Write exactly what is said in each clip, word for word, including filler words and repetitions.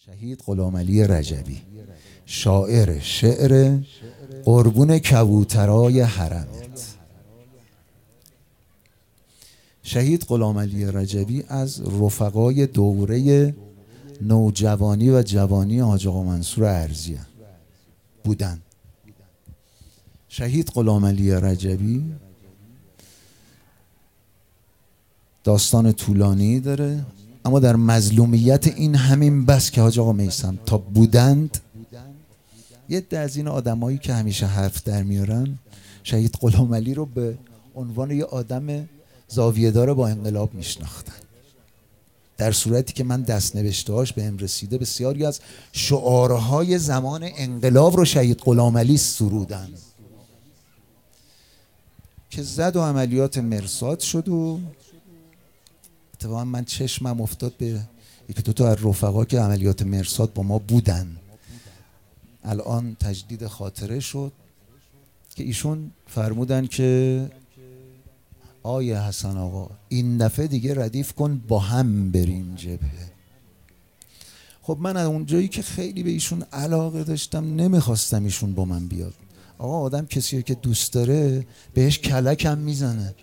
شهید غلامعلی رجبی، شاعر شعر قربون کبوترای حرمت. شهید غلامعلی رجبی از رفقای دوره نوجوانی و جوانی حاج آقا منصور ارزی بودن. شهید غلامعلی رجبی داستان طولانی داره، اما در مظلومیت این همین بس که حاج آقا میثم تا بودند، یه عده از این آدمایی که همیشه حرف در میارن شهید غلامعلی رو به عنوان یه آدم زاویه‌دار با انقلاب میشناختن، در صورتی که من دست‌نوشته‌هاش بهم رسیده بسیاری از شعارهای زمان انقلاب رو شهید غلامعلی سرودن که زد و عملیات مرصاد شد. و اتفاقا من چشمم افتاد به یکی دو تا از رفقا که عملیات مرصاد با ما بودن، الان تجدید خاطره شد، که ایشون فرمودن که آیه حسن آقا این دفعه دیگه ردیف کن با هم بریم جبهه. خب من از اونجایی که خیلی به ایشون علاقه داشتم نمیخواستم ایشون با من بیاد. آقا آدم کسی که دوست داره بهش کلک هم میزنه.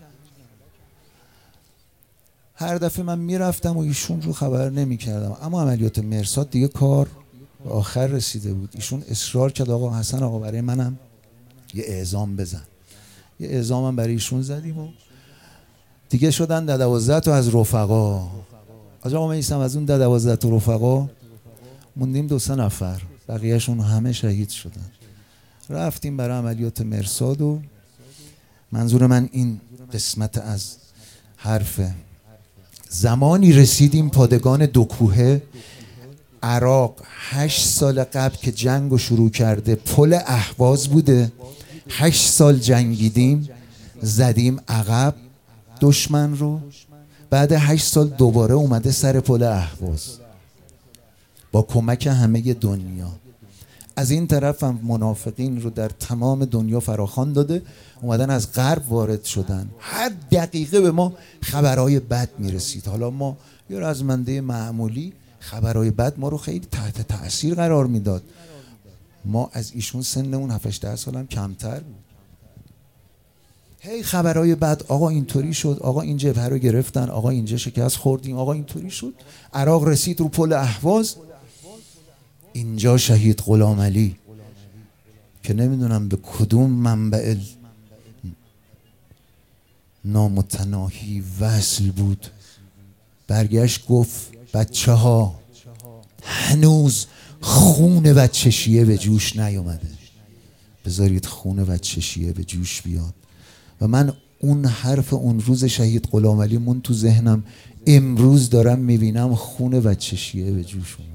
هر دفعه من میرفتم و ایشون رو خبر نمیکردم، اما عملیات مرصاد دیگه کار به آخر رسیده بود. ایشون اصرار کرد آقا حسن آقا برای منم یه اعزام بزن. یه اعزام هم برای ایشون زدیم و دیگه شدن ده دوازده تا از رفقا. حاج آقا میثم از اون ده دوازده تا رفقا موندیم دو سه نفر، بقیهشون همه شهید شدن. رفتیم برای عملیات مرصاد و منظور من این قسمت از حرفه. زمانی رسیدیم پادگان دو کوهه، عراق هشت سال قبل که جنگ رو شروع کرده پل اهواز بوده، هشت سال جنگیدیم، زدیم عقب دشمن رو، بعد هشت سال دوباره اومده سر پل اهواز با کمک همه دنیا. از این طرف هم منافقین رو در تمام دنیا فراخوان داده، اومدن از غرب وارد شدن. هر دقیقه به ما خبرهای بد میرسید. حالا ما یه رزمنده معمولی، خبرهای بد ما رو خیلی تحت تأثیر قرار میداد. ما از ایشون سنمون هفت هشت سال هم کمتر بود. هی خبرهای بد، آقا اینطوری شد، آقا این جبهه رو گرفتن، آقا اینجا شکست خوردیم، آقا اینطوری شد. عراق رسید رو پل اهواز، اینجا شهید غلامعلی که نمیدونم به کدوم منبع نامتناهی وصل بود، برگشت گفت بچه ها هنوز خون بچه شیعه به جوش نیومده، بذارید خون بچه شیعه به جوش بیاد. و من اون حرف اون روز شهید غلامعلی مون تو ذهنم، امروز دارم میبینم خون بچه شیعه به جوش اومده.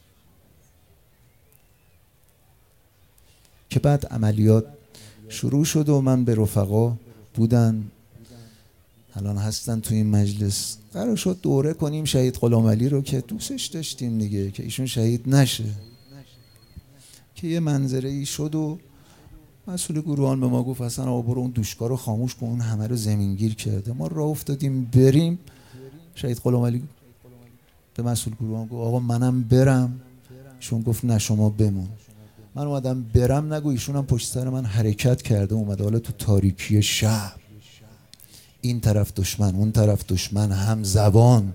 که بعد عملیات شروع شد و من به رفقا بودن، الان هستن تو این مجلس، قرار شد دوره کنیم شهید غلامعلی رو که دوستش داشتیم دیگه، که ایشون شهید نشه. که یه منظره ای شد و مسئول گروهان به ما گفت حسن آقا برو اون دوشکا رو خاموش کن، اون همه رو زمینگیر کرده. ما راه افتادیم بریم، شهید غلامعلی به مسئول گروهان گفت آقا منم برم، ایشون گفت نه شما بمون. من اومدم برم، نگو ایشون هم پشت سر من حرکت کرده اومده. حالا تو تاریکی شب، این طرف دشمن اون طرف دشمن، هم زبان.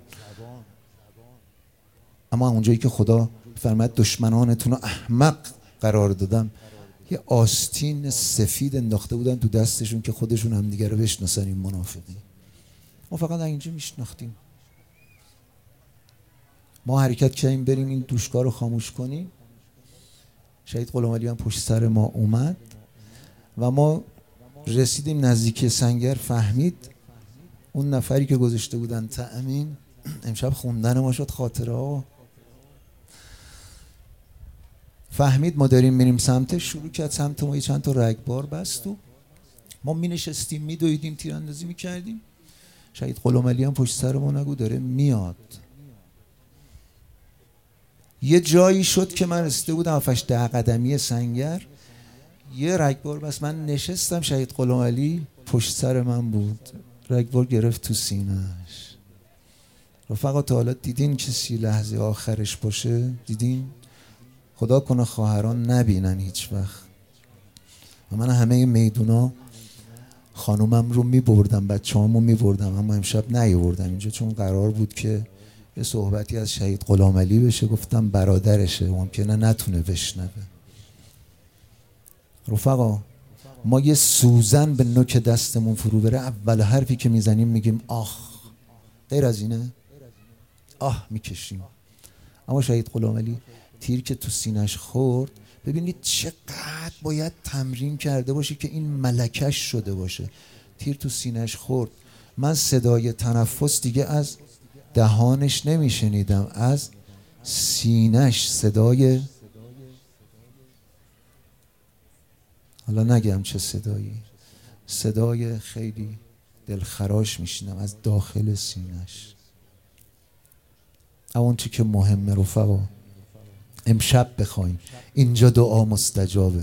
اما اونجایی که خدا فرمود دشمنانتون رو احمق قرار دادم، یه آستین سفید انداخته بودن تو دستشون که خودشون هم دیگه رو بشناسن. این منافقین ما فقط اینجا میشناختیم. ما حرکت کردیم بریم این دوشکا رو خاموش کنیم. شهید غلامعلی هم پشت سر ما اومد و ما رسیدیم نزدیکی سنگر. فهمید اون نفری که گذاشته بودن تأمین، امشب خوندن ما شد خاطره ها، فهمید ما داریم میریم سمتش، شروع کرد سمت ما، یه چند تا رگبار بست و ما می نشستیم می دویدیم تیراندازی می کردیم. شهید غلامعلی هم پشت سر ما نگو داره میاد. یه جایی شد که من رسیده بودم هفتش ده قدمی سنگر، یه رگبار بس، من نشستم شهید غلامعلی پشت سر من بود، رگبار گرفت تو سینه‌اش. رفقا تا حالا دیدین کسی لحظه آخرش باشه؟ دیدین؟ خدا کنه خواهران نبینن هیچ وقت. و من همه میدونا خانومم رو میبردم، بچه‌هامو میبردم، اما امشب نیاوردم اینجا چون قرار بود که یه صحبتی از شهید غلامعلی بشه. گفتم برادرشه، ممکنه نتونه بشنوه. رفقا ما یه سوزن به نوک دستمون فرو بره، اول حرفی که میزنیم میگیم آخ. غیر از اینه؟ آه میکشیم. اما شهید غلامعلی تیر که تو سینش خورد، ببینید چقدر باید تمرین کرده باشه که این ملکش شده باشه. تیر تو سینش خورد، من صدای تنفس دیگه از دهانش نمیشنیدم، از سینش صدای، حالا نگم چه صدایی، صدای خیلی دلخراش میشنم از داخل سینش. اون چی که مهمه رفقا، امشب بخوایم اینجا دعا مستجابه.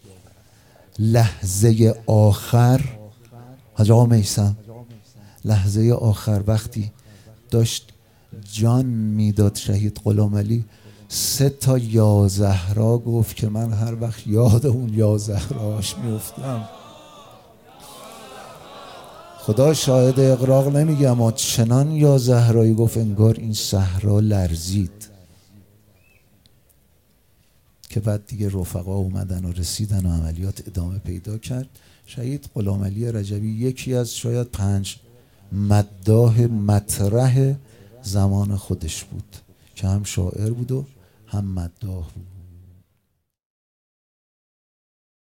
لحظه آخر حاج آقا میثم، لحظه آخر وقتی داشت جان میداد شهید غلامعلی، سه تا یا زهرا گفت که من هر وقت یاد اون یا زهراش میفتم، خدا شاهد اقراق نمیگم، اما چنان یا زهرایی گفت انگار این صحرا لرزید. که بعد دیگه رفقا اومدن و رسیدن و عملیات ادامه پیدا کرد. شهید غلامعلی رجبی یکی از شاید پنج مداح مطرح زمان خودش بود که هم شاعر بود و هم مداح بود.